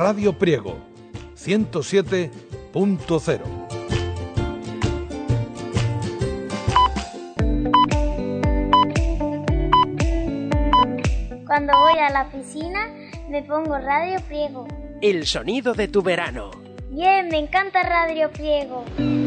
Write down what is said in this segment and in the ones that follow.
Radio Priego 107.0. Cuando voy a la piscina me pongo Radio Priego. El sonido de tu verano. Bien, me encanta Radio Priego.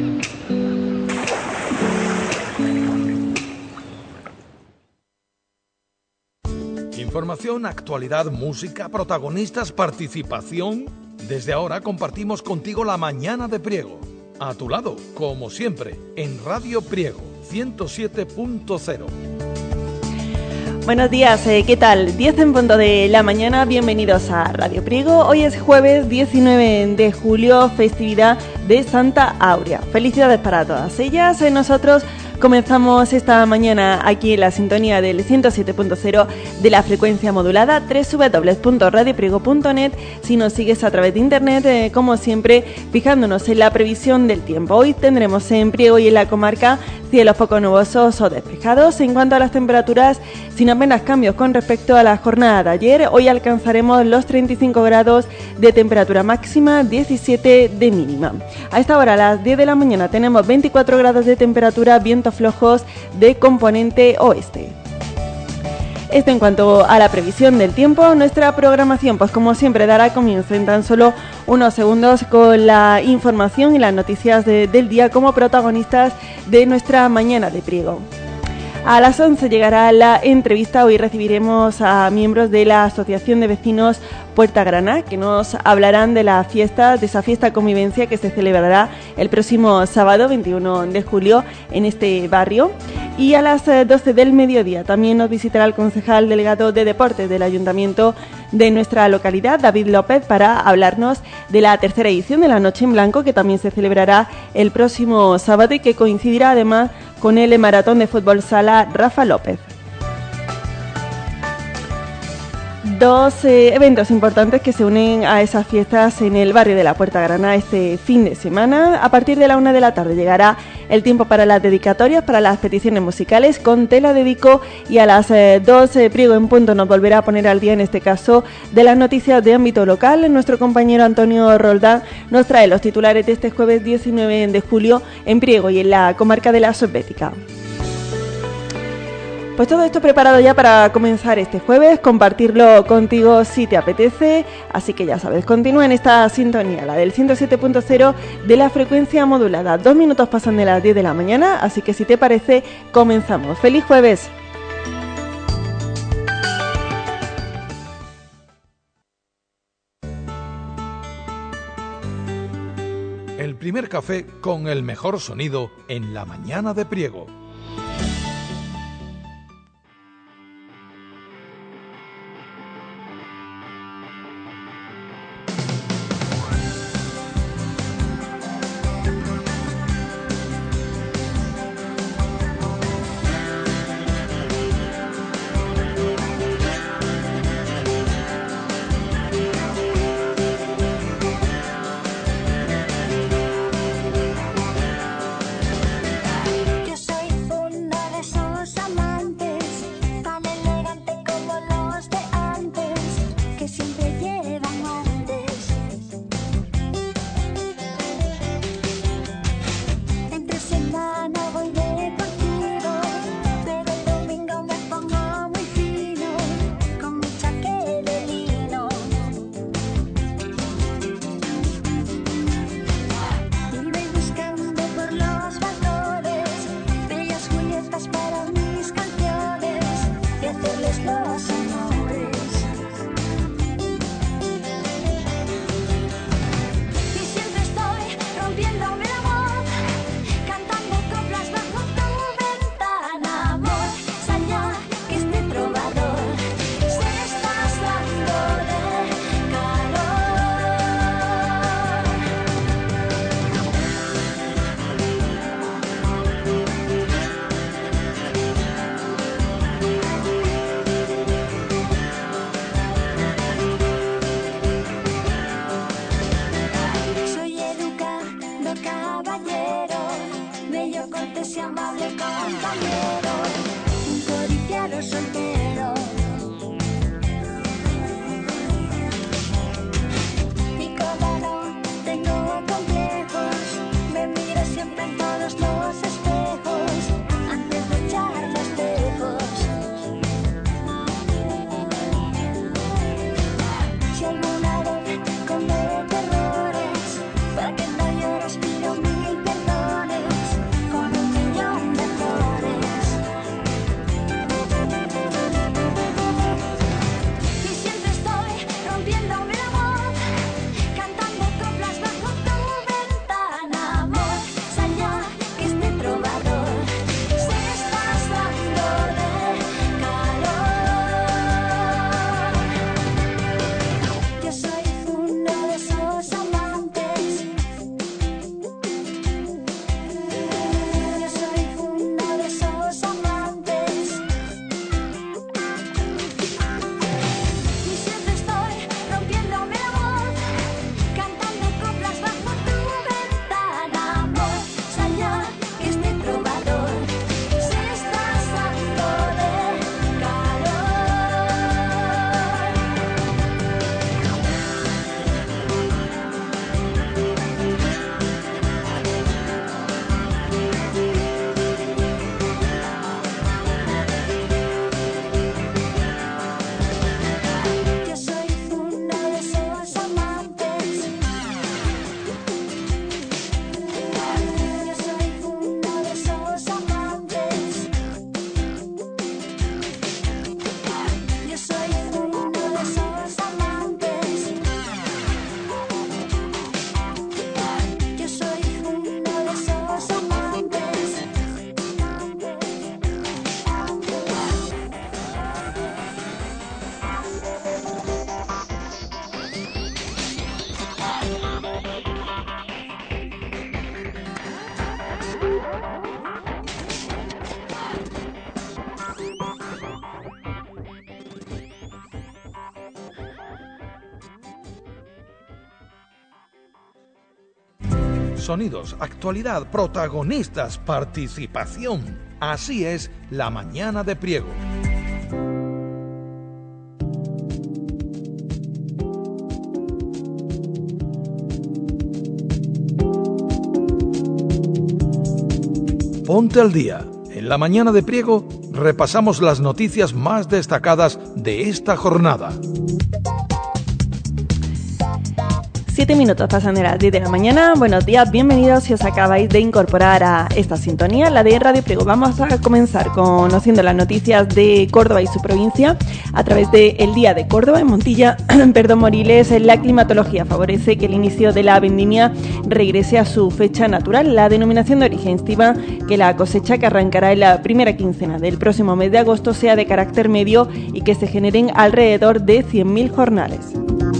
Información, actualidad, música, protagonistas, participación. Desde ahora compartimos contigo la mañana de Priego. A tu lado, como siempre, en Radio Priego 107.0. Buenos días, ¿qué tal? 10 en punto de la mañana, bienvenidos a Radio Priego. Hoy es jueves 19 de julio, festividad de Santa Áurea. Felicidades para todas ellas. Nosotros comenzamos esta mañana aquí en la sintonía del 107.0 de la frecuencia modulada, www.radiopriego.net. Si nos sigues a través de internet, como siempre, fijándonos en la previsión del tiempo. Hoy tendremos en Priego y en la comarca cielos poco nubosos o despejados. En cuanto a las temperaturas, sin apenas cambios con respecto a la jornada de ayer, hoy alcanzaremos los 35 grados de temperatura máxima, 17 de mínima. A esta hora, a las 10 de la mañana, tenemos 24 grados de temperatura, vientos flojos de componente oeste. Esto en cuanto a la previsión del tiempo. Nuestra programación, pues como siempre, dará comienzo en tan solo unos segundos con la información y las noticias del día como protagonistas de nuestra mañana de Priego. A las 11 llegará la entrevista. Hoy recibiremos a miembros de la Asociación de Vecinos Puerta Grana, que nos hablarán de la fiesta, de esa fiesta convivencia que se celebrará el próximo sábado 21 de julio en este barrio. Y a las 12 del mediodía también nos visitará el concejal delegado de Deportes del Ayuntamiento de nuestra localidad, David López, para hablarnos de la tercera edición de la Noche en Blanco, que también se celebrará el próximo sábado y que coincidirá además con el maratón de fútbol sala Rafa López. Dos eventos importantes que se unen a esas fiestas en el barrio de la Puerta Grana este fin de semana. A partir de la 1 de la tarde llegará el tiempo para las dedicatorias, para las peticiones musicales con Te la dedico, y a las 2 Priego en punto nos volverá a poner al día, en este caso, de las noticias de ámbito local. Nuestro compañero Antonio Roldán nos trae los titulares de este jueves 19 de julio en Priego y en la comarca de la Subbética. Pues todo esto preparado ya para comenzar este jueves, compartirlo contigo si te apetece, así que ya sabes, continúa en esta sintonía, la del 107.0 de la frecuencia modulada. 2 minutos pasan de las 10 de la mañana, así que si te parece, comenzamos. ¡Feliz jueves! El primer café con el mejor sonido en la mañana de Priego. sonidos, actualidad, protagonistas, participación. Así es La Mañana de Priego. Ponte al día. En La Mañana de Priego repasamos las noticias más destacadas de esta jornada. 7 minutos pasan de las 10 de la mañana. Buenos días, bienvenidos si os acabáis de incorporar a esta sintonía, la de Radio Priego. Vamos a comenzar conociendo las noticias de Córdoba y su provincia a través de El Día de Córdoba. En Montilla, Moriles, la climatología favorece que el inicio de la vendimia regrese a su fecha natural. La denominación de origen estima que la cosecha, que arrancará en la primera quincena del próximo mes de agosto, sea de carácter medio y que se generen alrededor de 100.000 jornales.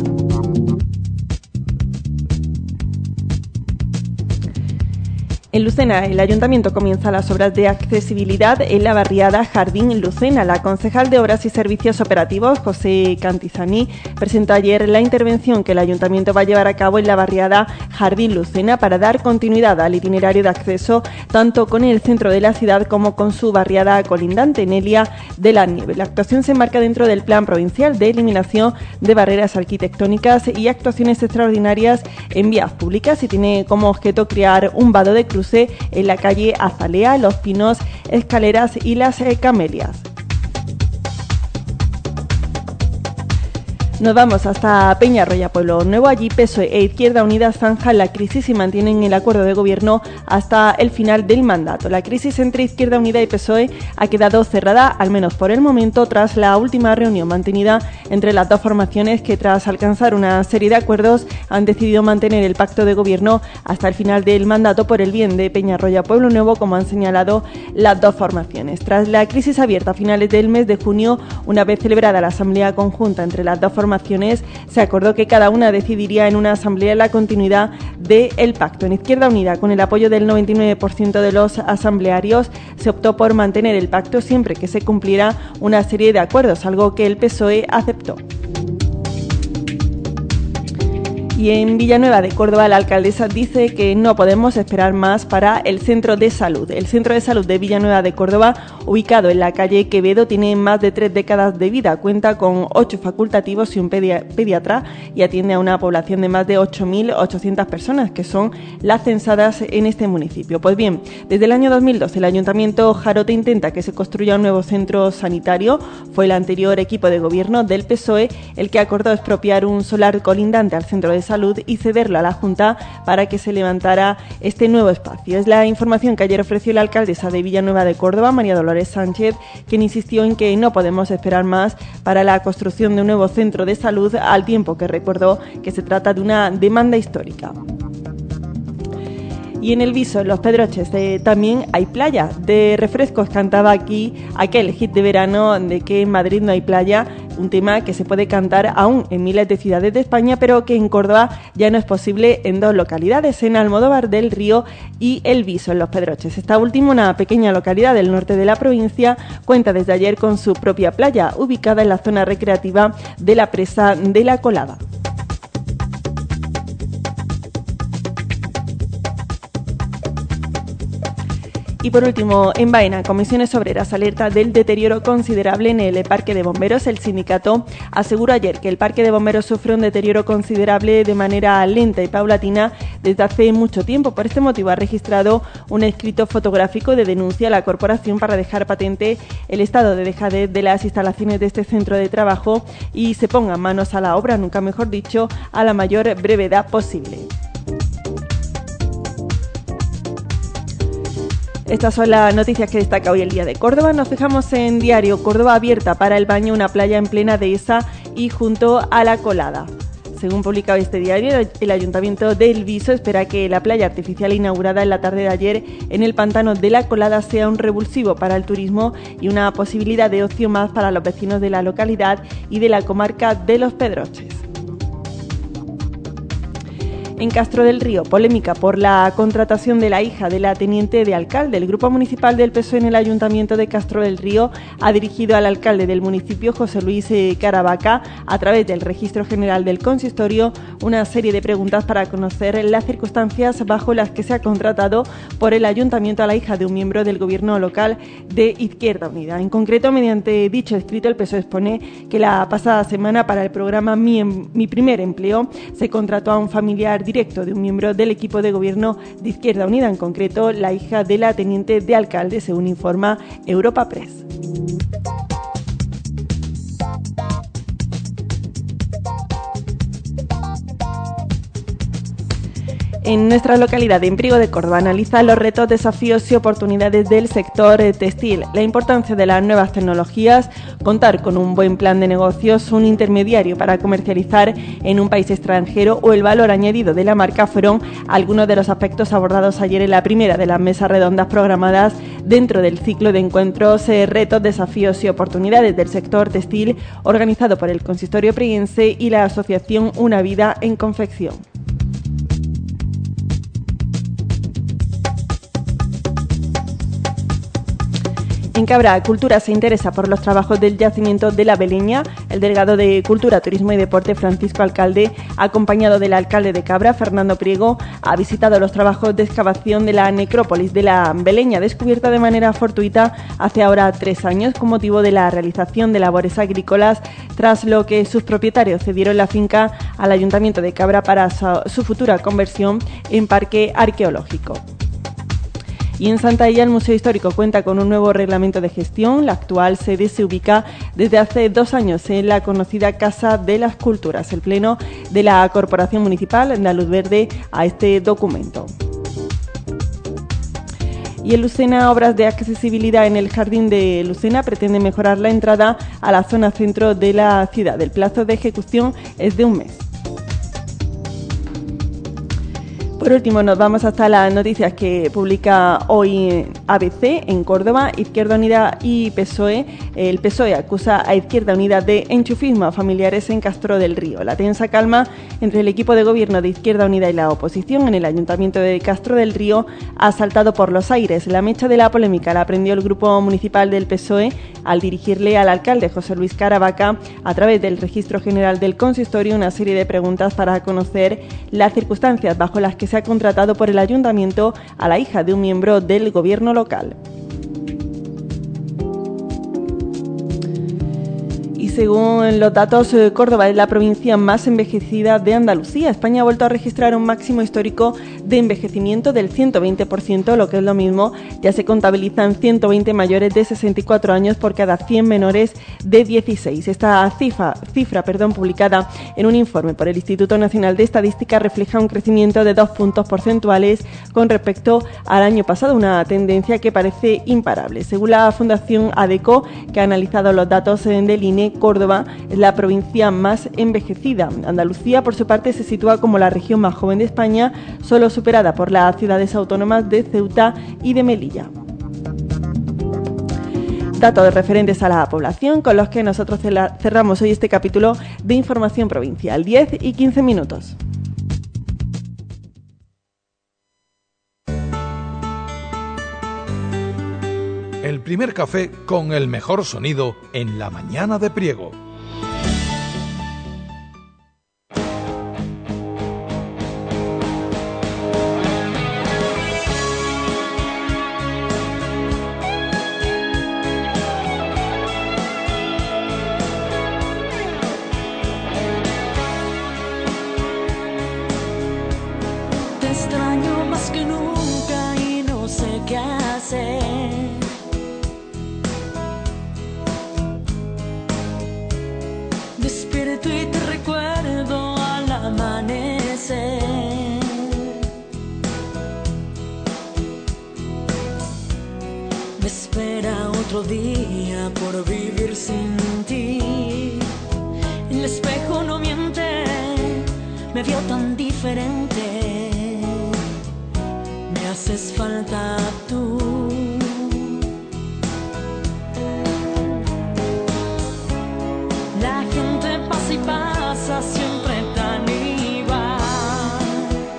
En Lucena, el Ayuntamiento comienza las obras de accesibilidad en la barriada Jardín Lucena. La concejal de Obras y Servicios Operativos, José Cantizani, presentó ayer la intervención que el Ayuntamiento va a llevar a cabo en la barriada Jardín Lucena para dar continuidad al itinerario de acceso tanto con el centro de la ciudad como con su barriada colindante, Nelia de la Nieve. La actuación se enmarca dentro del Plan Provincial de Eliminación de Barreras Arquitectónicas y Actuaciones Extraordinarias en Vías Públicas y tiene como objeto crear un vado de cruce en la calle Azalea, Los Pinos, Escaleras y Las Camelias. Nos vamos hasta Peñarroya, Pueblo Nuevo. Allí PSOE e Izquierda Unida zanjan la crisis y mantienen el acuerdo de gobierno hasta el final del mandato. La crisis entre Izquierda Unida y PSOE ha quedado cerrada, al menos por el momento, tras la última reunión mantenida entre las dos formaciones que, tras alcanzar una serie de acuerdos, han decidido mantener el pacto de gobierno hasta el final del mandato por el bien de Peñarroya, Pueblo Nuevo, como han señalado las dos formaciones. Tras la crisis abierta a finales del mes de junio, una vez celebrada la asamblea conjunta entre las dos formaciones, se acordó que cada una decidiría en una asamblea la continuidad del pacto. En Izquierda Unida, con el apoyo del 99% de los asamblearios, se optó por mantener el pacto siempre que se cumpliera una serie de acuerdos, algo que el PSOE aceptó. Y en Villanueva de Córdoba, la alcaldesa dice que no podemos esperar más para el centro de salud. El centro de salud de Villanueva de Córdoba, ubicado en la calle Quevedo, tiene más de 3 décadas de vida. Cuenta con 8 facultativos y un pediatra y atiende a una población de más de 8.800 personas, que son las censadas en este municipio. Pues bien, desde el año 2012 el Ayuntamiento Jarote intenta que se construya un nuevo centro sanitario. Fue el anterior equipo de gobierno del PSOE el que acordó expropiar un solar colindante al centro de salud y cederlo a la Junta para que se levantara este nuevo espacio. Es la información que ayer ofreció la alcaldesa de Villanueva de Córdoba, María Dolores Sánchez, quien insistió en que no podemos esperar más para la construcción de un nuevo centro de salud, al tiempo que recordó que se trata de una demanda histórica. Y en el Viso, en Los Pedroches, también hay playa. De refrescos cantaba aquí aquel hit de verano de que en Madrid no hay playa, un tema que se puede cantar aún en miles de ciudades de España, pero que en Córdoba ya no es posible en 2 localidades, en Almodóvar del Río y El Viso, en Los Pedroches. Esta última, una pequeña localidad del norte de la provincia, cuenta desde ayer con su propia playa, ubicada en la zona recreativa de la presa de La Colada. Y por último, en Baena, Comisiones Obreras alerta del deterioro considerable en el Parque de Bomberos. El sindicato aseguró ayer que el Parque de Bomberos sufre un deterioro considerable de manera lenta y paulatina desde hace mucho tiempo. Por este motivo ha registrado un escrito fotográfico de denuncia a la corporación para dejar patente el estado de dejadez de las instalaciones de este centro de trabajo y se pongan manos a la obra, nunca mejor dicho, a la mayor brevedad posible. Estas son las noticias que destaca hoy el Día de Córdoba. Nos fijamos en Diario Córdoba. Abierta para el baño una playa en plena dehesa y junto a La Colada. Según publicaba este diario, el Ayuntamiento de El Viso espera que la playa artificial inaugurada en la tarde de ayer en el pantano de La Colada sea un revulsivo para el turismo y una posibilidad de ocio más para los vecinos de la localidad y de la comarca de Los Pedroches. En Castro del Río, polémica por la contratación de la hija de la teniente de alcalde. El grupo municipal del PSOE en el Ayuntamiento de Castro del Río ha dirigido al alcalde del municipio, José Luis Caravaca, a través del Registro General del Consistorio, una serie de preguntas para conocer las circunstancias bajo las que se ha contratado por el Ayuntamiento a la hija de un miembro del gobierno local de Izquierda Unida. En concreto, mediante dicho escrito, el PSOE expone que la pasada semana para el programa Mi Primer Empleo se contrató a un familiar directo de un miembro del equipo de gobierno de Izquierda Unida, en concreto la hija de la teniente de alcalde, según informa Europa Press. En nuestra localidad de Priego de Córdoba analiza los retos, desafíos y oportunidades del sector textil, la importancia de las nuevas tecnologías, contar con un buen plan de negocios, un intermediario para comercializar en un país extranjero o el valor añadido de la marca fueron algunos de los aspectos abordados ayer en la primera de las mesas redondas programadas dentro del ciclo de encuentros retos, desafíos y oportunidades del sector textil organizado por el Consistorio Prieguense y la asociación Una Vida en Confección. En Cabra, Cultura se interesa por los trabajos del yacimiento de la Beleña. El delegado de Cultura, Turismo y Deporte, Francisco Alcalde, acompañado del alcalde de Cabra, Fernando Priego, ha visitado los trabajos de excavación de la necrópolis de la Beleña, descubierta de manera fortuita hace ahora 3 años con motivo de la realización de labores agrícolas, tras lo que sus propietarios cedieron la finca al Ayuntamiento de Cabra para su futura conversión en parque arqueológico. Y en Santalla el Museo Histórico cuenta con un nuevo reglamento de gestión. La actual sede se ubica desde hace 2 años en la conocida Casa de las Culturas. El Pleno de la Corporación Municipal da luz verde a este documento. Y en Lucena, obras de accesibilidad en el Jardín de Lucena pretende mejorar la entrada a la zona centro de la ciudad. El plazo de ejecución es de 1 mes. Por último, nos vamos hasta las noticias que publica hoy ABC en Córdoba. Izquierda Unida y PSOE. El PSOE acusa a Izquierda Unida de enchufismo a familiares en Castro del Río. La tensa calma entre el equipo de gobierno de Izquierda Unida y la oposición en el Ayuntamiento de Castro del Río ha saltado por los aires. La mecha de la polémica la prendió el grupo municipal del PSOE al dirigirle al alcalde José Luis Caravaca a través del Registro General del Consistorio una serie de preguntas para conocer las circunstancias bajo las que se ha contratado por el Ayuntamiento a la hija de un miembro del gobierno local. Y según los datos, Córdoba es la provincia más envejecida de Andalucía. España ha vuelto a registrar un máximo histórico de envejecimiento del 120%, lo que es lo mismo, ya se contabilizan 120 mayores de 64 años por cada 100 menores de 16. Esta cifra publicada en un informe por el Instituto Nacional de Estadística refleja un crecimiento de 2 puntos porcentuales con respecto al año pasado, una tendencia que parece imparable. Según la Fundación ADECO, que ha analizado los datos del INE, Córdoba es la provincia más envejecida. Andalucía, por su parte, se sitúa como la región más joven de España, solo superada por las ciudades autónomas de Ceuta y de Melilla. Datos referentes a la población con los que nosotros cerramos hoy este capítulo de Información Provincial. 10 y 15 minutos. El primer café con el mejor sonido en la mañana de Priego. Te extraño más que nunca y no sé qué hacer. Despierto y te recuerdo al amanecer. Me espera otro día por vivir sin ti. El espejo no miente, me vio tan diferente. Me haces falta tú. La gente pasa y pasa siempre tan igual.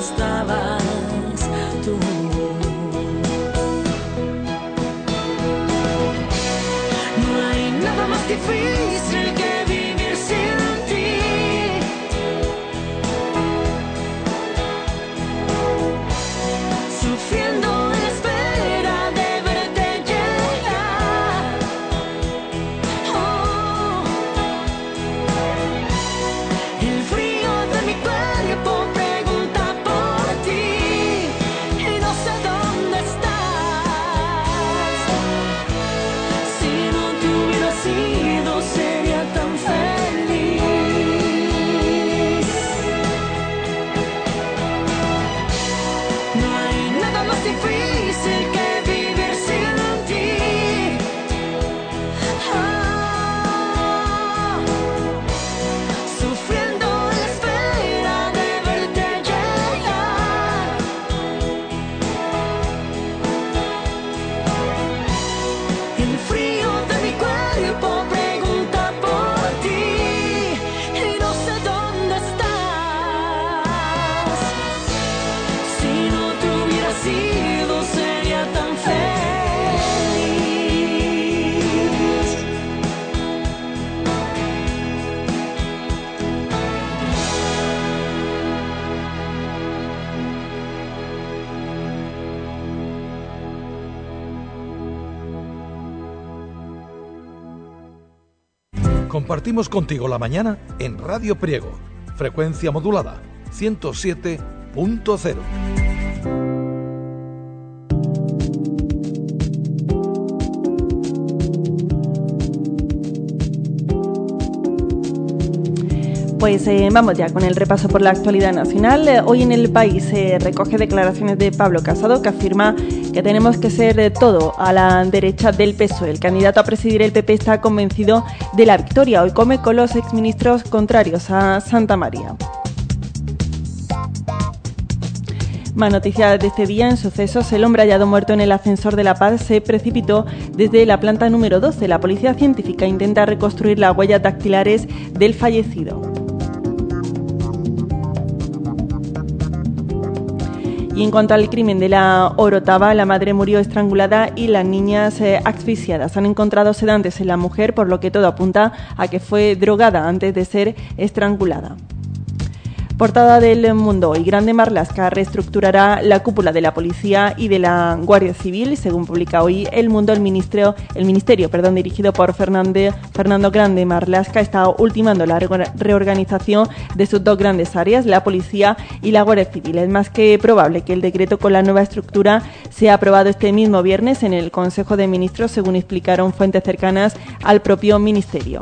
estabas tú. No hay nada más difícil que vivir sin ti. Sufriendo en espera de verte llegar. Oh. El frío de mi cuerpo pregunta por ti y no sé dónde estás. Si no te hubiera sido sería tan feliz. No hay nada más difícil que vivir sin ti. Ah. Sufriendo en la espera de verte llegar. El frío de mi cuerpo pregunta por ti y no sé dónde estás. Si no te hubiera sido sería tan feliz. Compartimos contigo la mañana en Radio Priego, frecuencia modulada 107.0. Pues vamos ya con el repaso por la actualidad nacional. Hoy en El País se recoge declaraciones de Pablo Casado, que afirma que tenemos que ser todo a la derecha del PSOE. El candidato a presidir el PP está convencido de la victoria. Hoy come con los exministros contrarios a Santamaría. Más noticias de este día. En sucesos, el hombre hallado muerto en el ascensor de La Paz se precipitó desde la planta número 12. La policía científica intenta reconstruir las huellas dactilares del fallecido. Y en cuanto al crimen de la Orotava, la madre murió estrangulada y las niñas asfixiadas. Han encontrado sedantes en la mujer, por lo que todo apunta a que fue drogada antes de ser estrangulada. Portada del Mundo. Y Grande Marlaska reestructurará la cúpula de la policía y de la Guardia Civil. Según publica hoy El Mundo, el ministerio dirigido por Fernando Grande Marlaska está ultimando la reorganización de sus dos grandes áreas, la policía y la Guardia Civil. Es más que probable que el decreto con la nueva estructura sea aprobado este mismo viernes en el Consejo de Ministros, según explicaron fuentes cercanas al propio ministerio.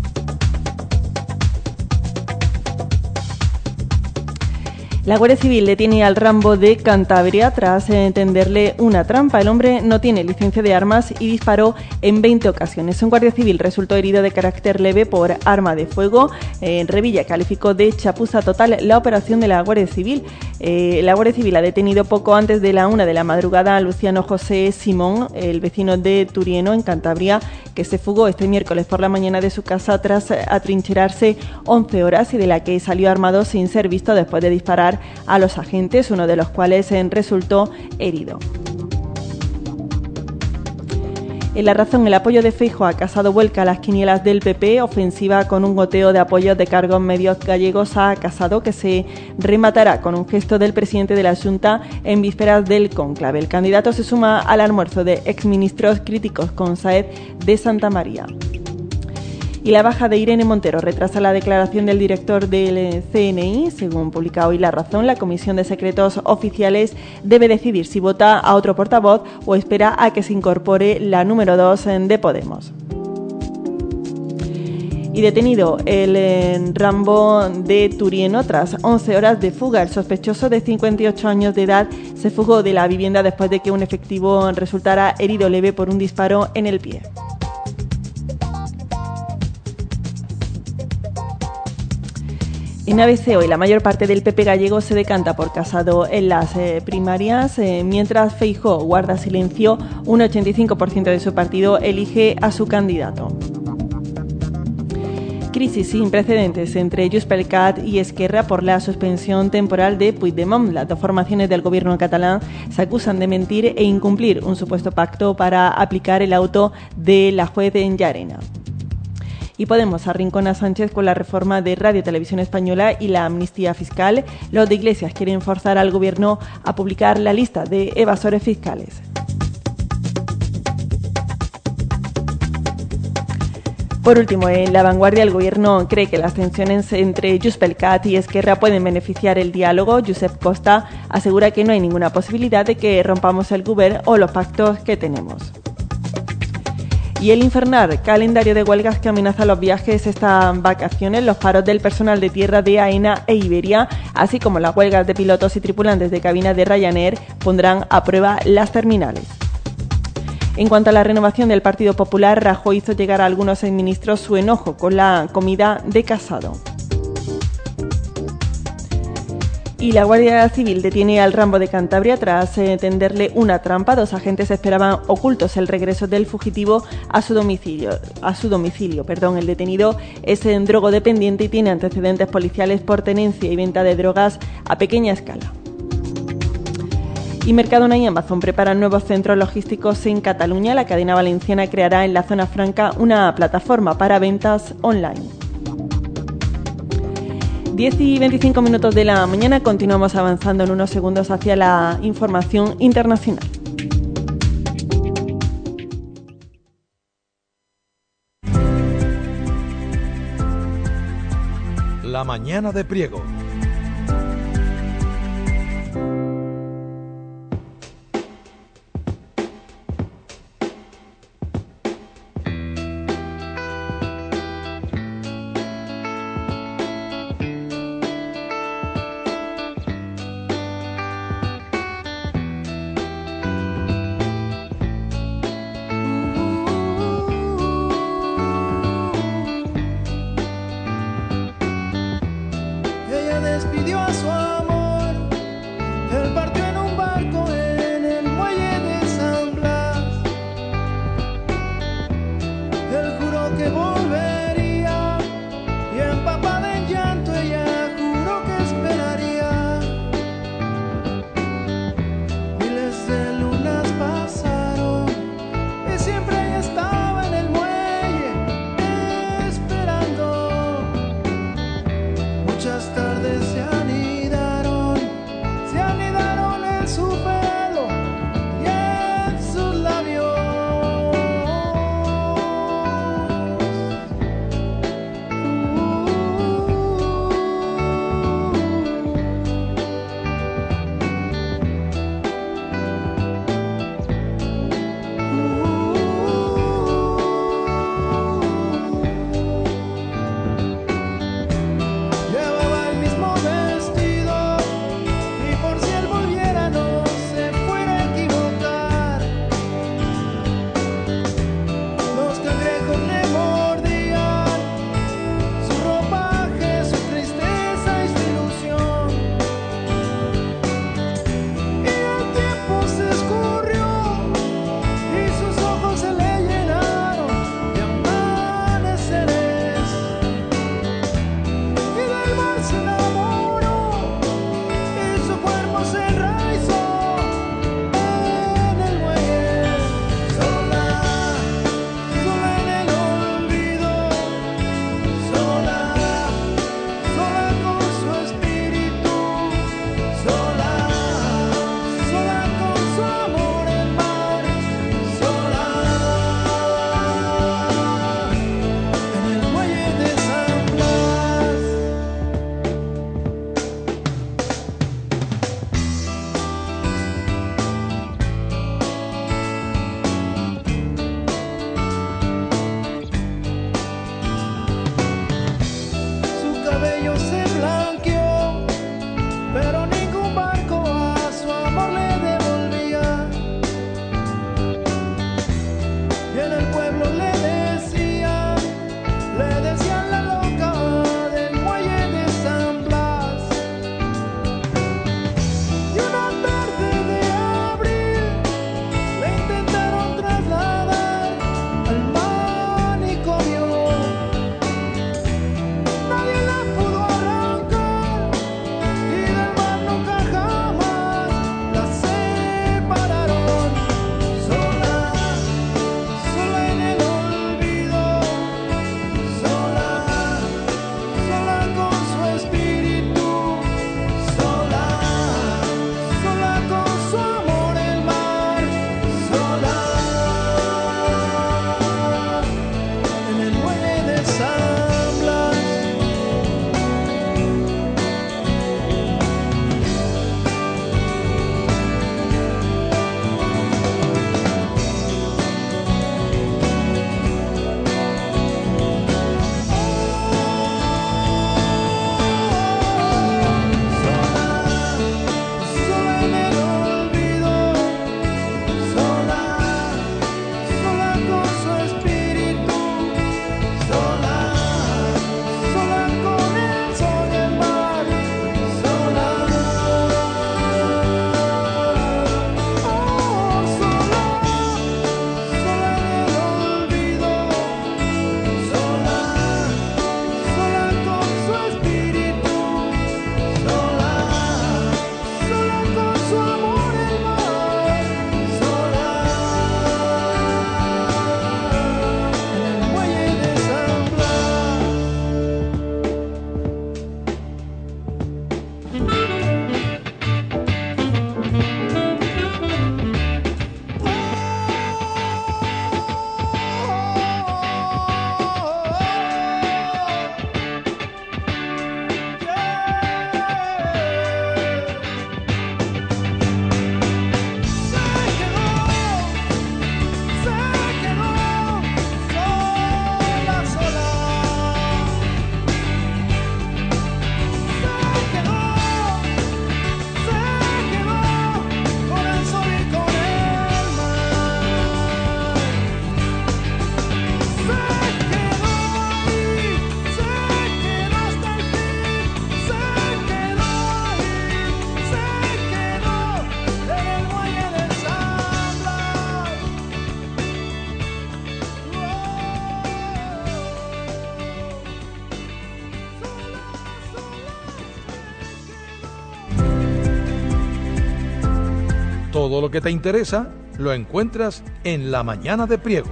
La Guardia Civil detiene al Rambo de Cantabria tras tenderle una trampa. El hombre no tiene licencia de armas y disparó en 20 ocasiones. Un guardia civil resultó herido de carácter leve por arma de fuego. Revilla calificó de chapuza total la operación de la Guardia Civil. La Guardia Civil ha detenido poco antes de la 1 de la madrugada a Luciano José Simón, el vecino de Turieno, en Cantabria, que se fugó este miércoles por la mañana de su casa tras atrincherarse 11 horas y de la que salió armado sin ser visto después de disparar a los agentes, uno de los cuales resultó herido. En La Razón, el apoyo de Feijóo a Casado vuelca a las quinielas del PP, ofensiva con un goteo de apoyos de cargos medios gallegos a Casado, que se rematará con un gesto del presidente de la Xunta en vísperas del cónclave. El candidato se suma al almuerzo de exministros críticos con Sáez de Santamaría. Y la baja de Irene Montero retrasa la declaración del director del CNI. Según publica hoy La Razón, la Comisión de Secretos Oficiales debe decidir si vota a otro portavoz o espera a que se incorpore la número 2 de Podemos. Y detenido el Rambo de Turieno tras 11 horas de fuga. El sospechoso de 58 años de edad se fugó de la vivienda después de que un efectivo resultara herido leve por un disparo en el pie. En ABC hoy, la mayor parte del PP gallego se decanta por Casado en las primarias, mientras Feijóo guarda silencio. Un 85% de su partido elige a su candidato. crisis sin precedentes entre Junts per Cat y Esquerra por la suspensión temporal de Puigdemont. Las dos formaciones del gobierno catalán se acusan de mentir e incumplir un supuesto pacto para aplicar el auto de la juez en Llarena. Y Podemos arrincona a Sánchez con la reforma de Radio Televisión Española y la amnistía fiscal. Los de Iglesias quieren forzar al gobierno a publicar la lista de evasores fiscales. Por último, en La Vanguardia, el gobierno cree que las tensiones entre Junts per Cat y Esquerra pueden beneficiar el diálogo. Josep Costa asegura que no hay ninguna posibilidad de que rompamos el govern o los pactos que tenemos. Y el infernal calendario de huelgas que amenaza los viajes estas vacaciones, los paros del personal de tierra de AENA e Iberia, así como las huelgas de pilotos y tripulantes de cabinas de Ryanair, pondrán a prueba las terminales. En cuanto a la renovación del Partido Popular, Rajoy hizo llegar a algunos exministros su enojo con la comida de Casado. Y la Guardia Civil detiene al Rambo de Cantabria tras tenderle una trampa. Dos agentes esperaban ocultos el regreso del fugitivo a su domicilio. El detenido es drogodependiente y tiene antecedentes policiales por tenencia y venta de drogas a pequeña escala. Y Mercadona y Amazon preparan nuevos centros logísticos en Cataluña. La cadena valenciana creará en la zona franca una plataforma para ventas online. 10 y 25 minutos de la mañana, continuamos avanzando en unos segundos hacia la información internacional. La mañana de Priego. Ella Todo lo que te interesa lo encuentras en La Mañana de Priego.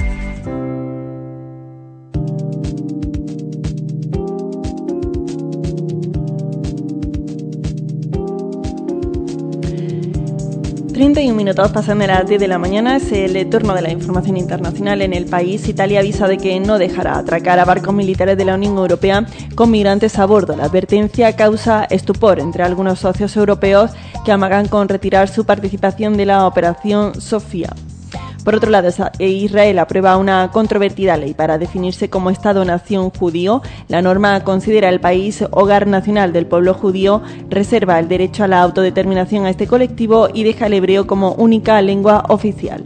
Minutos pasan de las 10 de la mañana, es el turno de la información internacional en el país. Italia avisa de que no dejará atracar a barcos militares de la Unión Europea con migrantes a bordo. La advertencia causa estupor entre algunos socios europeos que amagan con retirar su participación de la operación Sofía. Por otro lado, Israel aprueba una controvertida ley para definirse como Estado-nación judío. La norma considera el país hogar nacional del pueblo judío, reserva el derecho a la autodeterminación a este colectivo y deja el hebreo como única lengua oficial.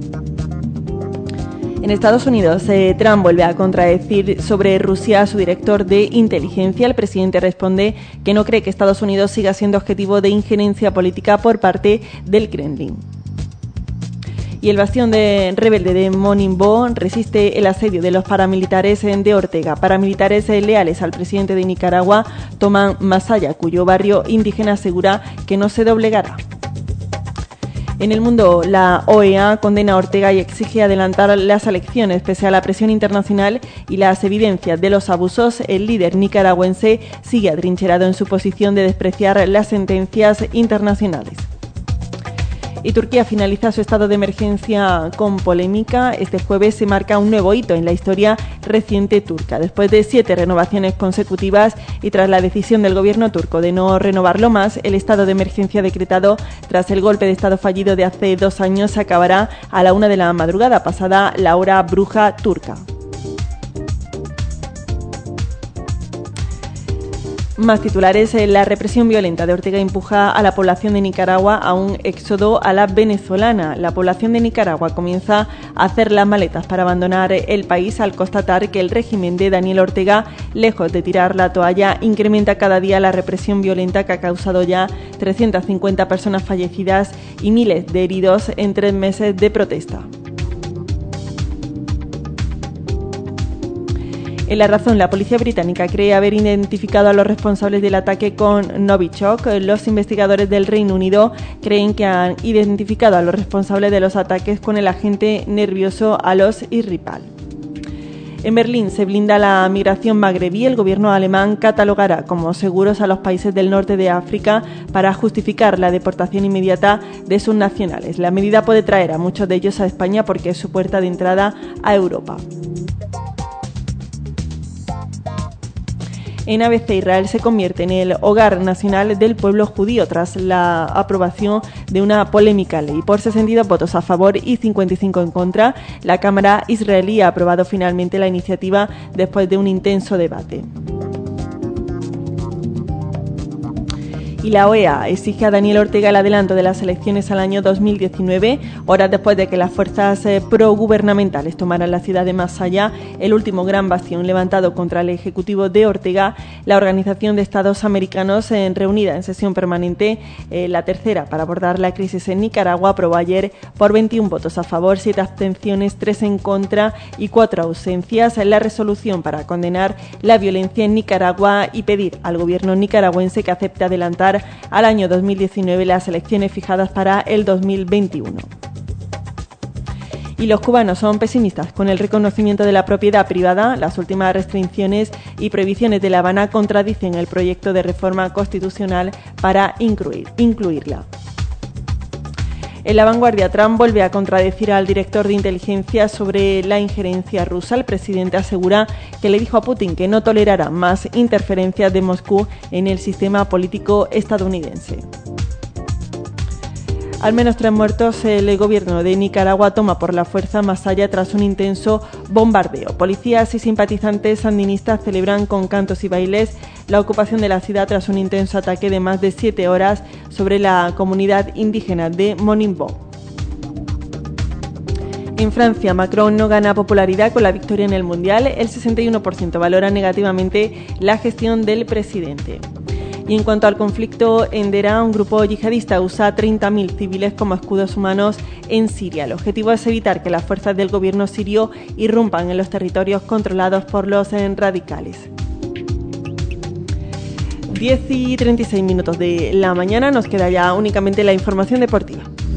En Estados Unidos, Trump vuelve a contradecir sobre Rusia a su director de inteligencia. El presidente responde que no cree que Estados Unidos siga siendo objetivo de injerencia política por parte del Kremlin. Y el bastión rebelde de Monimbo resiste el asedio de los paramilitares de Ortega. Paramilitares leales al presidente de Nicaragua toman Masaya, cuyo barrio indígena asegura que no se doblegará. En el mundo, la OEA condena a Ortega y exige adelantar las elecciones pese a la presión internacional y las evidencias de los abusos. El líder nicaragüense sigue atrincherado en su posición de despreciar las sentencias internacionales. Y Turquía finaliza su estado de emergencia con polémica. Este jueves se marca un nuevo hito en la historia reciente turca. Después de 7 renovaciones consecutivas y tras la decisión del gobierno turco de no renovarlo más, el estado de emergencia decretado tras el golpe de estado fallido de hace 2 años se acabará a la 1 de la madrugada, pasada la hora bruja turca. Más titulares. La represión violenta de Ortega empuja a la población de Nicaragua a un éxodo a la venezolana. La población de Nicaragua comienza a hacer las maletas para abandonar el país al constatar que el régimen de Daniel Ortega, lejos de tirar la toalla, incrementa cada día la represión violenta que ha causado ya 350 personas fallecidas y miles de heridos en 3 meses de protesta. En La Razón, la policía británica cree haber identificado a los responsables del ataque con Novichok. Los investigadores del Reino Unido creen que han identificado a los responsables de los ataques con el agente nervioso Alois Skripal. En Berlín se blinda la migración magrebí. El gobierno alemán catalogará como seguros a los países del norte de África para justificar la deportación inmediata de sus nacionales. La medida puede traer a muchos de ellos a España porque es su puerta de entrada a Europa. En ABC, Israel se convierte en el hogar nacional del pueblo judío tras la aprobación de una polémica ley. Por 62 votos a favor y 55 en contra, la Cámara israelí ha aprobado finalmente la iniciativa después de un intenso debate. Y la OEA exige a Daniel Ortega el adelanto de las elecciones al año 2019, horas después de que las fuerzas progubernamentales tomaran la ciudad de Masaya, el último gran bastión levantado contra el ejecutivo de Ortega. La Organización de Estados Americanos, reunida en sesión permanente, la tercera para abordar la crisis en Nicaragua, aprobó ayer por 21 votos a favor, 7 abstenciones, 3 en contra y 4 ausencias la resolución para condenar la violencia en Nicaragua y pedir al gobierno nicaragüense que acepte adelantar al año 2019 las elecciones fijadas para el 2021. Y los cubanos son pesimistas con el reconocimiento de la propiedad privada. Las últimas restricciones y prohibiciones de La Habana contradicen el proyecto de reforma constitucional para incluirla. En La Vanguardia, Trump vuelve a contradecir al director de inteligencia sobre la injerencia rusa. El presidente asegura que le dijo a Putin que no tolerará más interferencias de Moscú en el sistema político estadounidense. Al menos 3 muertos. El gobierno de Nicaragua toma por la fuerza Masaya tras un intenso bombardeo. Policías y simpatizantes sandinistas celebran con cantos y bailes la ocupación de la ciudad tras un intenso ataque de más de 7 horas sobre la comunidad indígena de Monimbo. En Francia, Macron no gana popularidad con la victoria en el Mundial. El 61% valora negativamente la gestión del presidente. Y en cuanto al conflicto en Deraa, un grupo yihadista usa 30.000 civiles como escudos humanos en Siria. El objetivo es evitar que las fuerzas del gobierno sirio irrumpan en los territorios controlados por los radicales. 10:36 de la mañana, nos queda ya únicamente la información deportiva.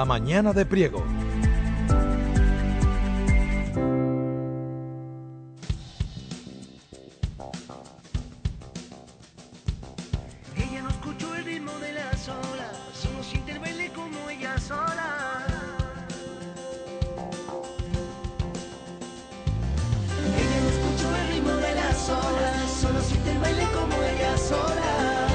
La mañana de Priego. Ella no escuchó el ritmo de las olas, solo siente el baile como ella sola. Ella no escuchó el ritmo de las olas, solo siente el baile como ella sola.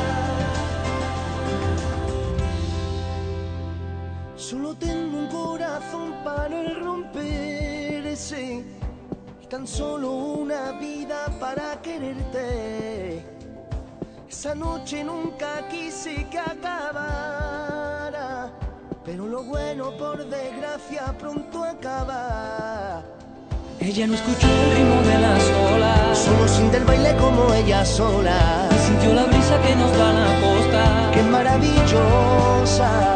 Solo tengo un corazón para el romperse, y tan solo una vida para quererte. Esa noche nunca quise que acabara, pero lo bueno por desgracia pronto acaba. Ella no escuchó el ritmo de las olas, solo siente el baile como ella sola. Sintió la brisa que nos da la costa, que es maravillosa.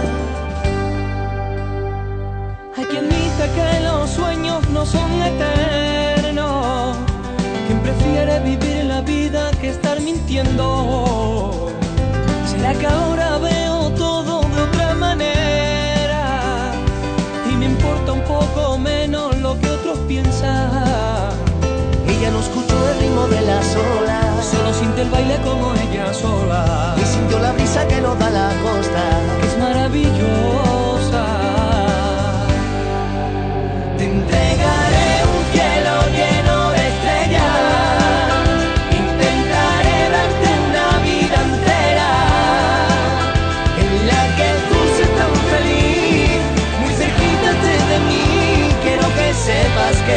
Hay quien dice que los sueños no son eternos, quien prefiere vivir la vida que estar mintiendo. ¿Será que ahora veo todo de otra manera y me importa un poco menos lo que otros piensan? Ella no escuchó el ritmo de las olas, solo siente el baile como ella sola. Y sintió la brisa que nos da la costa, que es maravillosa. Te entregaré un cielo lleno de estrellas, intentaré darte una vida entera, en la que tú seas tan feliz, muy cerquita de mí. Quiero que sepas que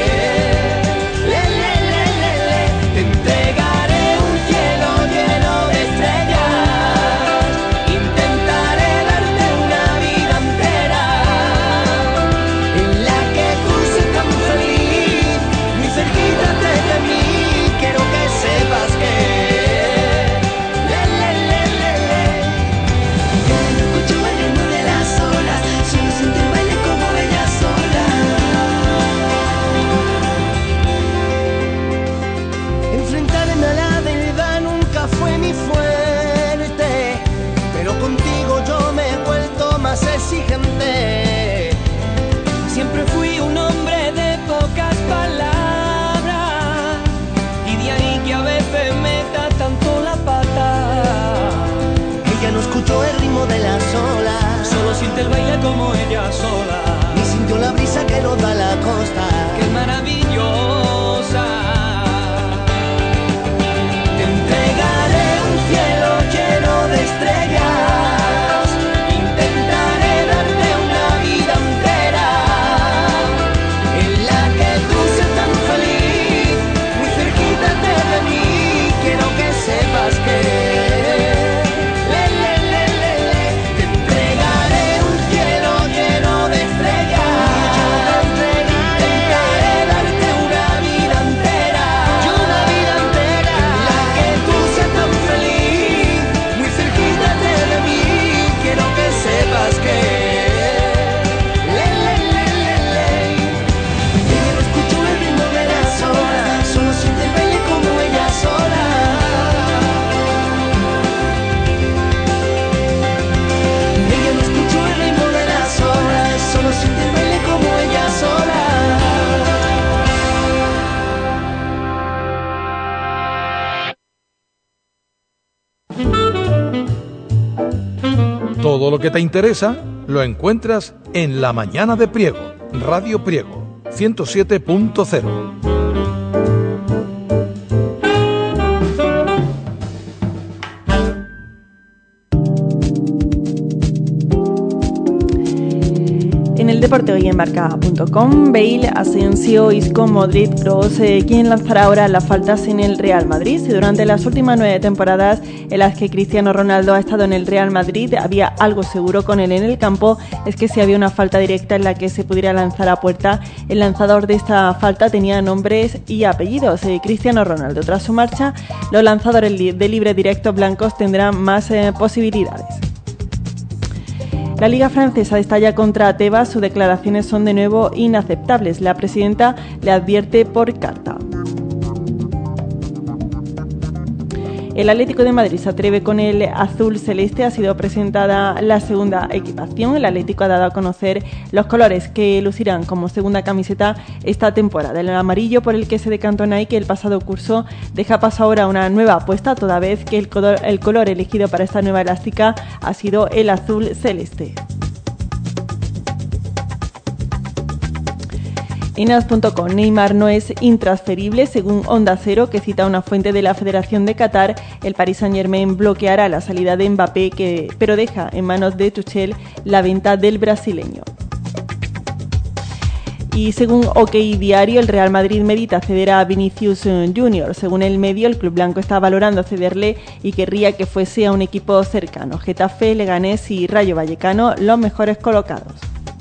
te entregaré un cielo lleno de estrellas, intentaré darte una vida entera, en la que tú seas tan feliz, muy cerquita de mí. Quiero que sepas que ella no escuchó el ritmo de las olas, solo siente el baile como ella sola. Enfrentarme a la verdad nunca fue mi fuerte, pero contigo yo me he vuelto más exigente. Siempre fui un hombre de pocas palabras, y de ahí que a veces meta tanto la pata. Ella no escuchó el ritmo de las olas, solo siente el baile como ella sola. Y sintió la brisa que nos da la costa, que es maravillosa. Te entregaré un cielo lleno de estrellas, intentaré darte una vida entera, en la que tú seas tan feliz, muy cerquita de mí. Quiero que sepas que te entregaré un cielo lleno de estrellas, intentaré darte una vida entera, en la que tú seas tan feliz, muy cerquita de mí. Quiero que sepas que ella no escuchó el ritmo de las olas, solo siente el baile como ella sola. Ella no escuchó el ritmo de las olas, solo siente el baile como ella sola. Todo lo que te interesa lo encuentras en La mañana de Priego. Radio Priego 107.0. En el deporte hoy en Marca.com, Bale, Asensio, Isco, Modric, Kroos, quien lanzará ahora las faltas en el Real Madrid. Si durante las últimas 9 temporadas en las que Cristiano Ronaldo ha estado en el Real Madrid había algo seguro con él en el campo, es que si había una falta directa en la que se pudiera lanzar a puerta, el lanzador de esta falta tenía nombres y apellidos, Cristiano Ronaldo. Tras su marcha, los lanzadores de libre directos blancos tendrán más posibilidades. La Liga Francesa estalla contra Tebas, sus declaraciones son de nuevo inaceptables. La presidenta le advierte por carta. el Atlético de Madrid se atreve con el azul celeste. Ha sido presentada la segunda equipación. El Atlético ha dado a conocer los colores que lucirán como segunda camiseta esta temporada. El amarillo por el que se decantó Nike el pasado curso deja paso ahora a una nueva apuesta, toda vez que el color elegido para esta nueva elástica ha sido el azul celeste. En as.com, Neymar no es intransferible. Según Onda Cero, que cita una fuente de la Federación de Qatar, el Paris Saint-Germain bloqueará la salida de Mbappé, pero deja en manos de Tuchel la venta del brasileño. Y según OK Diario, el Real Madrid medita ceder a Vinicius Junior. Según el medio, el club blanco está valorando cederle y querría que fuese a un equipo cercano. Getafe, Leganés y Rayo Vallecano, los mejores colocados.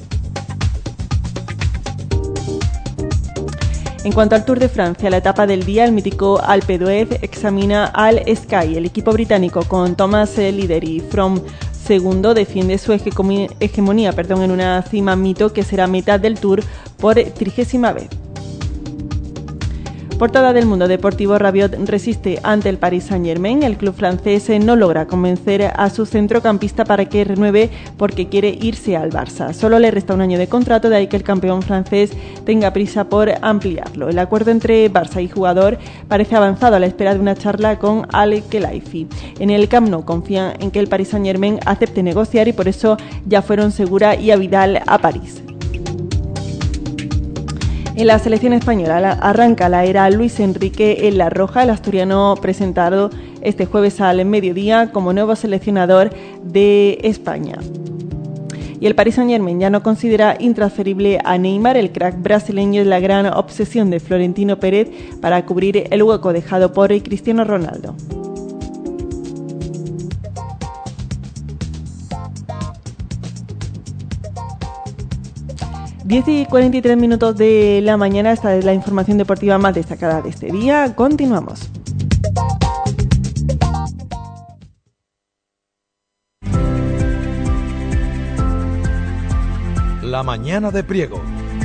En cuanto al Tour de Francia, la etapa del día, el mítico Alpe d'Huez examina al Sky. El equipo británico, con Thomas líder y Froome segundo, defiende su hegemonía en una cima mito que será mitad del Tour por 30ª vez. Portada del Mundo Deportivo: Rabiot resiste ante el Paris Saint-Germain. El club francés no logra convencer a su centrocampista para que renueve porque quiere irse al Barça. Solo le resta un año de contrato, de ahí que el campeón francés tenga prisa por ampliarlo. El acuerdo entre Barça y jugador parece avanzado a la espera de una charla con Al-Khelaifi. En el Camp Nou confían en que el Paris Saint-Germain acepte negociar y por eso ya fueron Segura y Vidal a París. En la selección española arranca la era Luis Enrique en La Roja. El asturiano presentado este jueves al mediodía como nuevo seleccionador de España. Y el Paris Saint-Germain ya no considera intransferible a Neymar. El crack brasileño es la gran obsesión de Florentino Pérez para cubrir el hueco dejado por Cristiano Ronaldo. Diez y 43 minutos de la mañana. Esta es la información deportiva más destacada de este día. Continuamos. La mañana de Priego.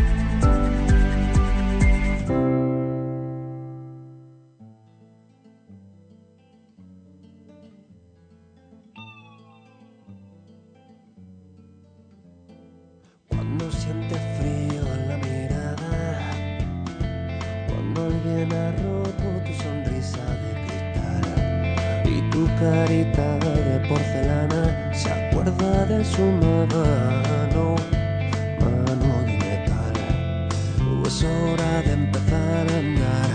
Cuando sientes frío en la mirada, cuando alguien ha roto tu sonrisa de cristal y tu carita de porcelana se acuerda de su mano de metal. Es hora de empezar a andar,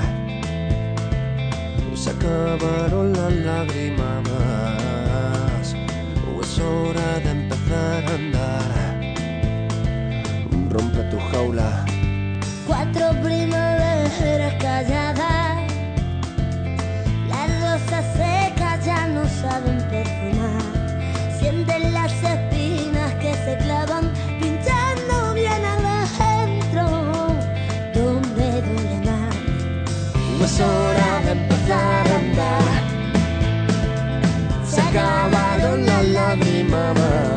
se acabaron las lágrimas. Es hora de empezar a andar. Rompe tu jaula. 4 primaveras calladas, las rosas secas ya no saben perfumar. Sienten las espinas que se clavan, pinchando bien adentro, donde duele más. Es hora de empezar a andar, se acabaron las lágrimas.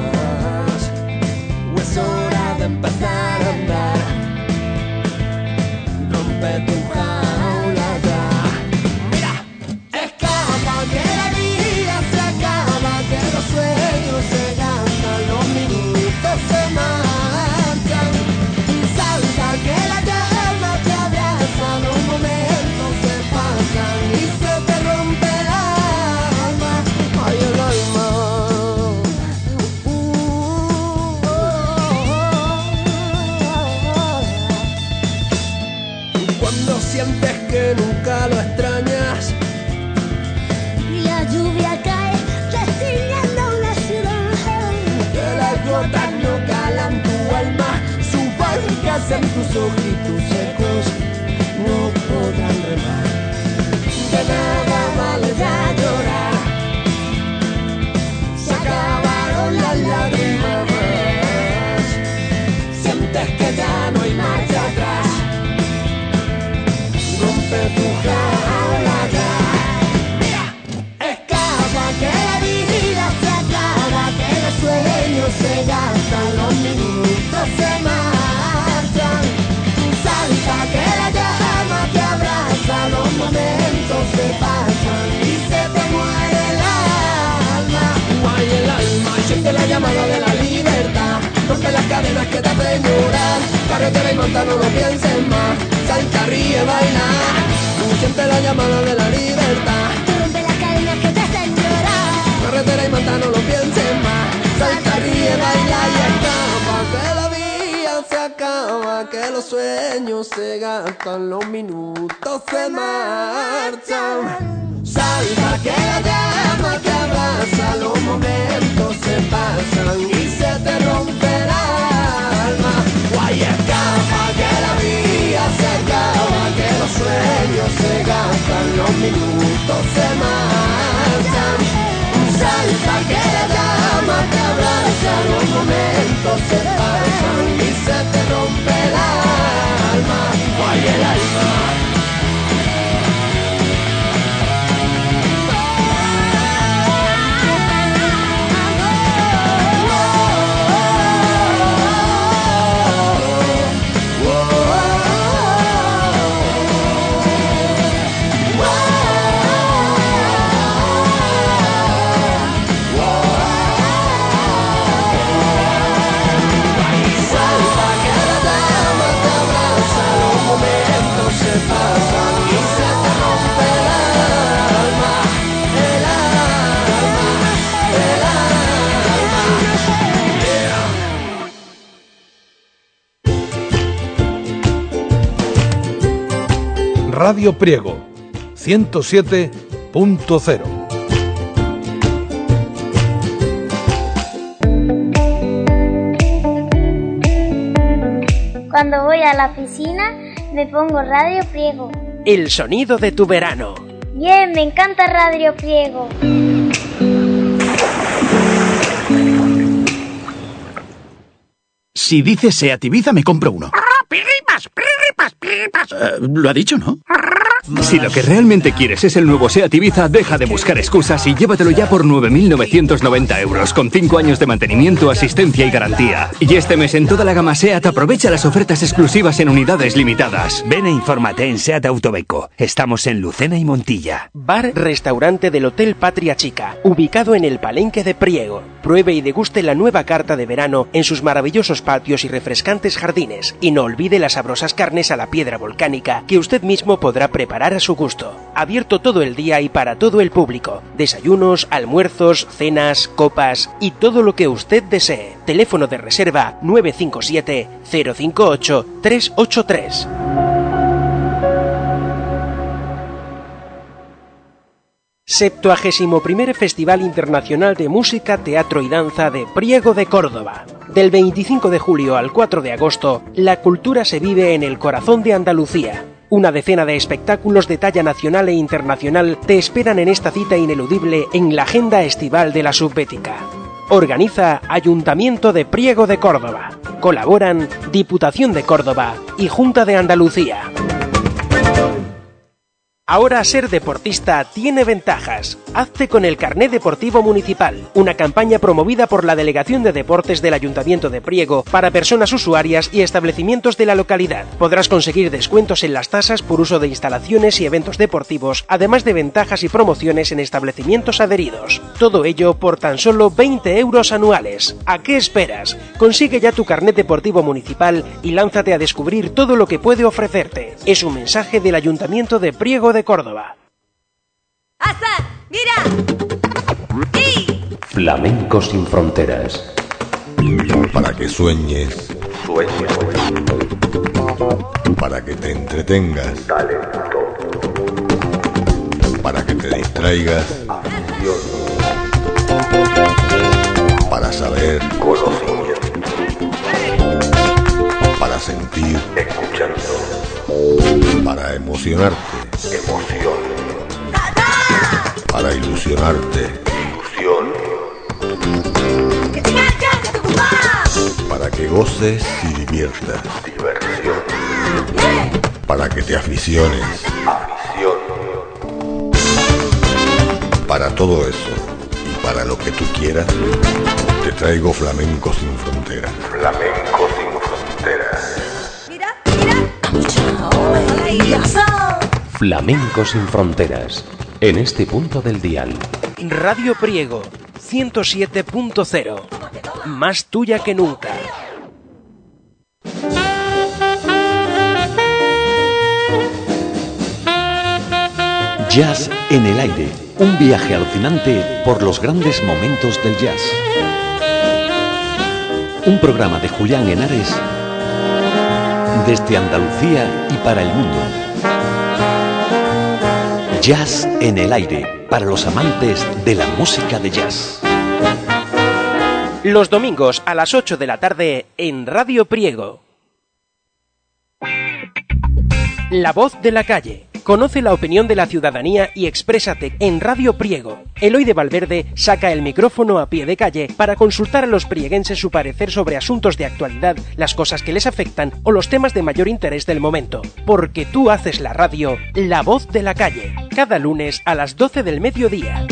Es hora de empezar a andar. Rompe tu jaula ya. Mira, escapa que la vida se acaba, que los sueños se gastan, los minutos se marchan. Salta que la llama te abraza, los momentos se pasan y se te rompe el alma. Ay, el alma. Cuando sientes que nunca lo extrañas Y la lluvia cae, restiñendo la ciudad. que las gotas no calan tu alma, sus barcas en tus ojitos secos no podrán remar. De nada vale ya llorar, se acabaron las lágrimas. Sientes que ya no hay marcha atrás. Rompe tu jaula ya. Mira, escapa que la vida se acaba, que los sueños se gastan, los minutos se marchan. Salta que la llama te abraza, los momentos se pasan y se te mueren. que te hace llorar. Carretera y monta, no lo pienses más. Salta, ríe, baila. Siente la llamada de la libertad. Rompe las cadenas que te hacen llorar. Carretera y monta, no lo pienses más. Salta, ríe, baila y escapa. Que la vida se acaba, que los sueños se gastan, los minutos se marchan. Salta, que la llama te abraza, los momentos se pasan y se te rompe el alma. Guay, escapa, que la vida se acaba, que los sueños se gastan, los minutos se marchan. Salta, que la llama te abraza, los momentos se pasan y se te rompe el alma. Guay, el alma. Radio Priego 107.0. Cuando voy a la piscina me pongo Radio Priego. El sonido de tu verano. Bien, me encanta Radio Priego. Si dices Seat Ibiza, me compro uno. Lo ha dicho, ¿no? Si lo que realmente quieres es el nuevo Seat Ibiza, deja de buscar excusas y llévatelo ya por 9.990 euros, con 5 años de mantenimiento, asistencia y garantía. Y este mes en toda la gama Seat aprovecha las ofertas exclusivas en unidades limitadas. Ven e infórmate en Seat Autobeco. Estamos en Lucena y Montilla. Bar-restaurante del Hotel Patria Chica, ubicado en el Palenque de Priego. Pruebe y deguste la nueva carta de verano en sus maravillosos patios y refrescantes jardines. Y no olvide las sabrosas carnes a la piedra volcánica que usted mismo podrá preparar a su gusto. Abierto todo el día y para todo el público. Desayunos, almuerzos, cenas, copas y todo lo que usted desee. Teléfono de reserva 957 058 383. º Festival Internacional de Música, Teatro y Danza de Priego de Córdoba. Del 25 de julio al 4 de agosto, la cultura se vive en el corazón de Andalucía. Una decena de espectáculos de talla nacional e internacional te esperan en esta cita ineludible en la agenda estival de la Subbética. Organiza Ayuntamiento de Priego de Córdoba. Colaboran Diputación de Córdoba y Junta de Andalucía. Ahora ser deportista tiene ventajas. Hazte con el Carné Deportivo Municipal, una campaña promovida por la Delegación de Deportes del Ayuntamiento de Priego para personas usuarias y establecimientos de la localidad. Podrás conseguir descuentos en las tasas por uso de instalaciones y eventos deportivos, además de ventajas y promociones en establecimientos adheridos. Todo ello por tan solo 20 euros anuales. ¿A qué esperas? Consigue ya tu Carné Deportivo Municipal y lánzate a descubrir todo lo que puede ofrecerte. Es un mensaje del Ayuntamiento de Priego de Córdoba. ¡Hassan! ¡Mira! ¡Y! Flamenco sin fronteras. Para que sueñes. Para que te entretengas. Para que te distraigas. Para saber. Para sentir. Para emocionarte. Para ilusionarte. Para que goces y diviertas. Para que te aficiones. Para todo eso y para lo que tú quieras, te traigo Flamenco sin fronteras. Flamenco sin fronteras. Flamenco sin fronteras. En este punto del dial. Radio Priego 107.0. Más tuya que nunca. Jazz en el aire, un viaje alucinante por los grandes momentos del jazz. Un programa de Julián Henares desde Andalucía y para el mundo. Jazz en el aire, para los amantes de la música de jazz. Los domingos a las 8 de la tarde en Radio Priego. La voz de la calle. Conoce la opinión de la ciudadanía y exprésate en Radio Priego. Eloy de Valverde saca el micrófono a pie de calle para consultar a los prieguenses su parecer sobre asuntos de actualidad, las cosas que les afectan o los temas de mayor interés del momento. Porque tú haces la radio, La voz de la calle. Cada lunes a las 12 del mediodía.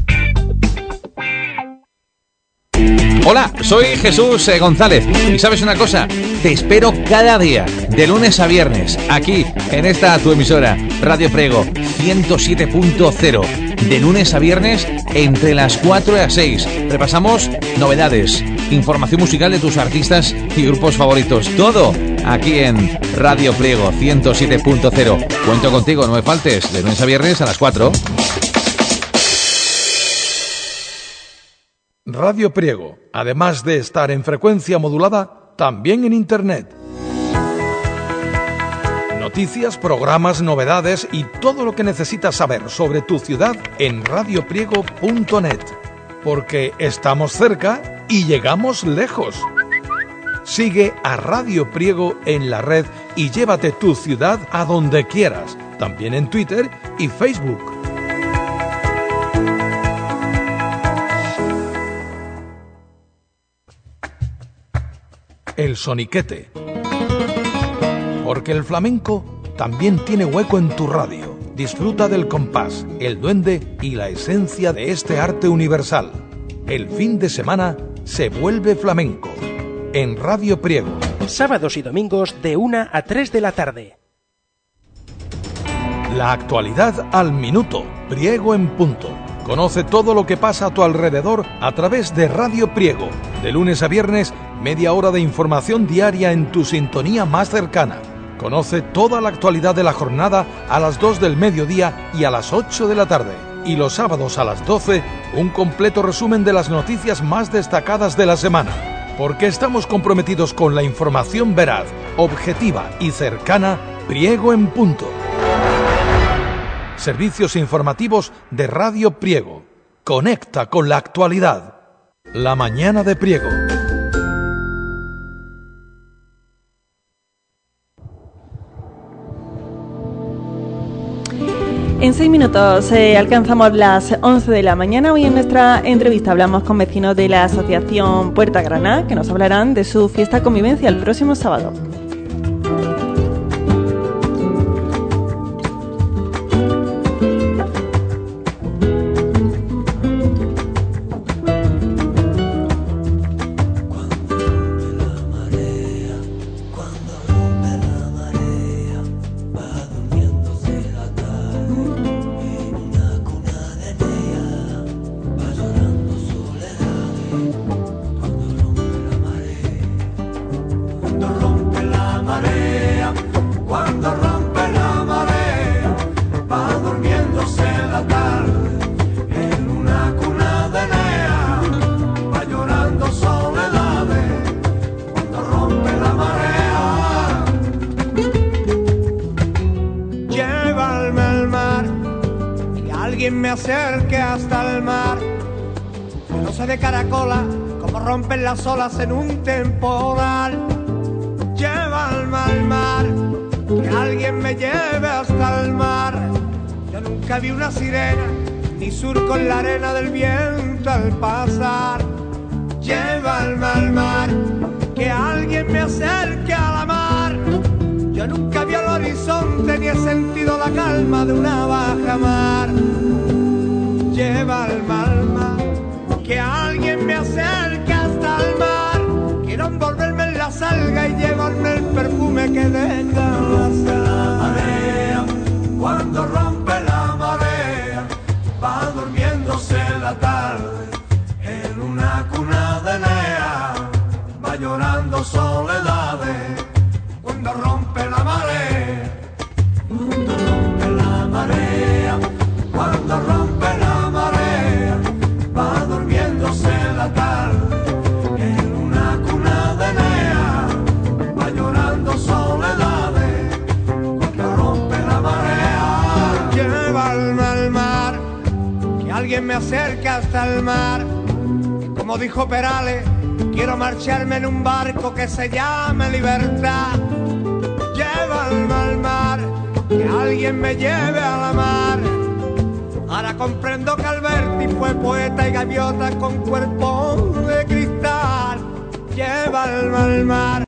Hola, soy Jesús González y ¿sabes una cosa? Te espero cada día, de lunes a viernes, aquí, en esta tu emisora, Radio Priego 107.0, de lunes a viernes entre las 4 y las 6. Repasamos novedades, información musical de tus artistas y grupos favoritos, todo aquí en Radio Priego 107.0. Cuento contigo, no me faltes, de lunes a viernes a las 4. Radio Priego, además de estar en frecuencia modulada, también en Internet. Noticias, programas, novedades y todo lo que necesitas saber sobre tu ciudad en radiopriego.net. Porque estamos cerca y llegamos lejos. Sigue a Radio Priego en la red y llévate tu ciudad a donde quieras, también en Twitter y Facebook. El soniquete. Porque el flamenco también tiene hueco en tu radio. Disfruta del compás, el duende y la esencia de este arte universal. El fin de semana se vuelve flamenco. En Radio Priego. Sábados y domingos de 1 a 3 de la tarde. La actualidad al minuto. Priego en punto. Conoce todo lo que pasa a tu alrededor a través de Radio Priego. De lunes a viernes, media hora de información diaria en tu sintonía más cercana. Conoce toda la actualidad de la jornada a las 2 del mediodía y a las 8 de la tarde. Y los sábados a las 12, un completo resumen de las noticias más destacadas de la semana. Porque estamos comprometidos con la información veraz, objetiva y cercana. Priego en punto. Servicios informativos de Radio Priego. Conecta con la actualidad. La mañana de Priego. En 6 minutos alcanzamos las 11 de la mañana. Hoy en nuestra entrevista hablamos con vecinos de la Asociación Puerta Grana, que nos hablarán de su fiesta convivencia el próximo sábado. Me acerque hasta el mar, que no se de caracola como rompen las olas en un temporal. Llévame al mar, que alguien me lleve hasta el mar. Yo nunca vi una sirena, ni surco en la arena del viento al pasar. Llévame al mar, que alguien me acerque a la mar. Yo nunca vi al horizonte ni he sentido la calma de una baja mar. Llévame al mar, que alguien me acerque hasta el mar. Quiero envolverme en la salga y llevarme el perfume que deja la marea. Cuando rompe la marea, va durmiéndose la tarde en una cuna de Enea. Va llorando soledades cuando rompe la marea. Cuando rompe la marea, me acerque hasta el mar. Como dijo Perales, quiero marcharme en un barco que se llame Libertad. Llévame al mar, que alguien me lleve a la mar. Ahora comprendo que Alberti fue poeta y gaviota con cuerpo de cristal. Llévame al mar.